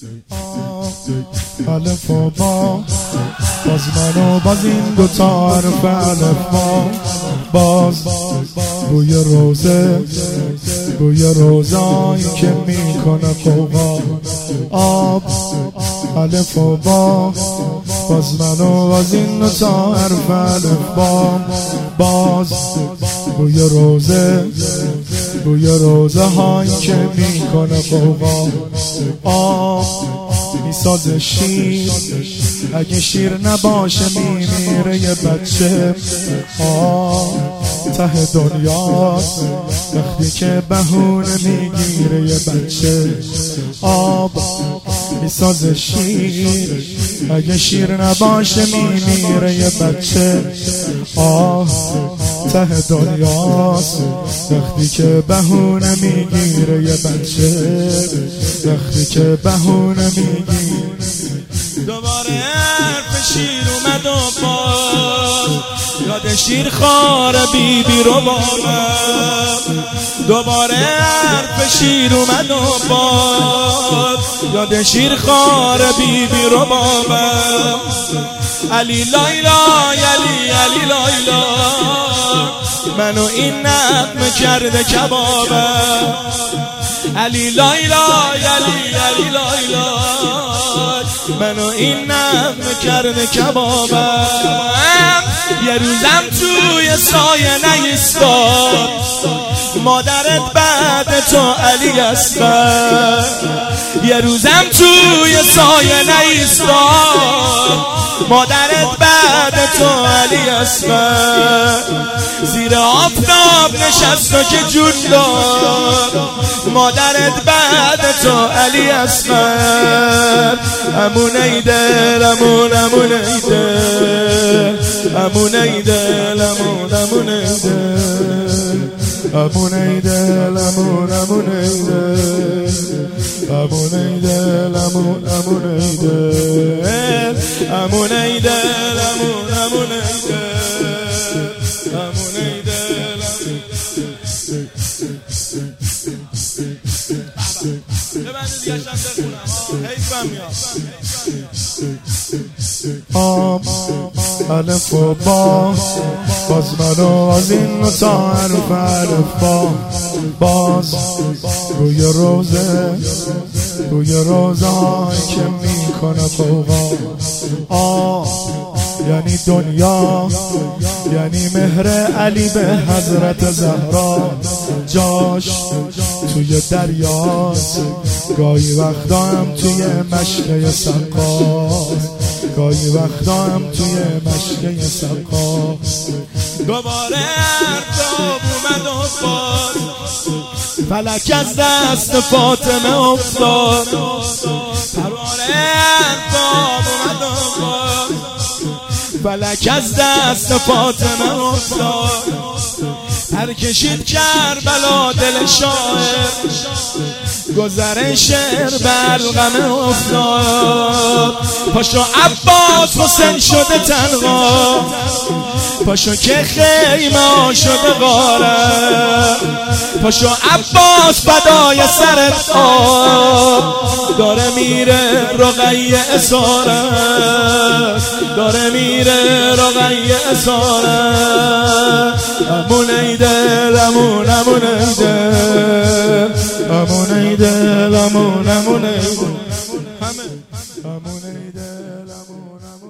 الف و با باز من و باز این دوتا حرف الف با باز بوی روزایی که میکنه قوقا آب الف و با باز من و باز این دوتا حرف الف با باز بوی روزه هایی که میکنه قوقا آب میسازه شیر اگه شیر نباشه میمیره یه بچه ته دنیاست وقتی که بهونه میگیره یه بچه آب میسازه شیر اگه شیر نباشه میمیره یه بچه ته دنیاست وقتی که بهونه میگیره یه بچه وقتی که بهونه میگیره دوباره حرف شیر اومد و باز یاد شیر خار بیبی رو بابم دوباره حرف شیر اومد و باز یاد شیر خار بیبی رو بابم علی لایلا علی لایلا منو این نغمه کرده کبابم علی لایلا علی لایلا منو این نغمه کرده کبابم یه روزم توی سایه نیستاد مادرت بعد تو علی اصغر یه روزم توی سایه نیستاد مادرت بعد تو علی اصغر زیر آفتاب نشست و که جون داد مادرت بعد تو علی اصغر امون ایدل امون ایدل امون ایدل امون ایدل امون ایدل امون ایدل امون ایدل امون ایدل امون ایدل امون ایدل امون ایدل الف و با باز منو از این نوتا حرف الف با باز روی روزه هایی که میکنه قوقا یعنی دنیا یعنی مهر علی به حضرت زهرا جاش توی دریاست گاهی وقتا هم توی مشکه سقا گاهی وقتا هم توی مشکه سقا دوباره ارداب اومد و باز فلک از دست فاطمه افتاد دوباره ارداب اومد و باز فلک از دست فاطمه افتاد هر کشید کربلا دل شاعر گذر شعر بلغم افتاد پاشو عباس حسین شده تنها پاشو که خیمه ها شده غاره پاشو عباس بدای سرت آب داره میره رقیه اساره داره میره رقیه اساره امون ایدل امون ایدل امون ایدل امون ایدل همه امون ایدل امون